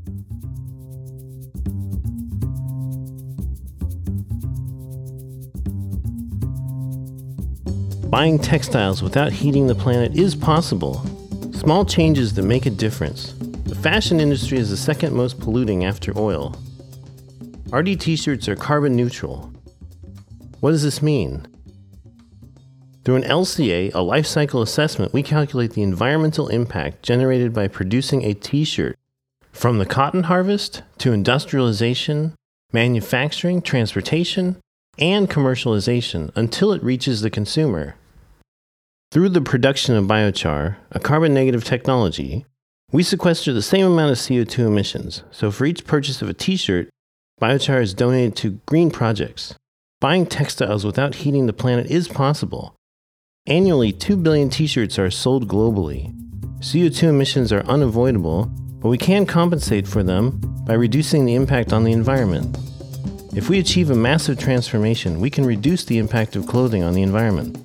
Buying textiles without heating the planet is possible. Small changes that make a difference. The fashion industry is the second most polluting after oil. RD t-shirts are carbon neutral. What does this mean? Through an LCA, a life cycle assessment, we calculate the environmental impact generated by producing a t-shirt, from the cotton harvest to industrialization, manufacturing, transportation, and commercialization until it reaches the consumer. Through the production of biochar, a carbon-negative technology, we sequester the same amount of CO2 emissions. So for each purchase of a t-shirt, biochar is donated to green projects. Buying textiles without heating the planet is possible. Annually, 2 billion t-shirts are sold globally. CO2 emissions are unavoidable, but we can compensate for them by reducing the impact on the environment. If we achieve a massive transformation, we can reduce the impact of clothing on the environment.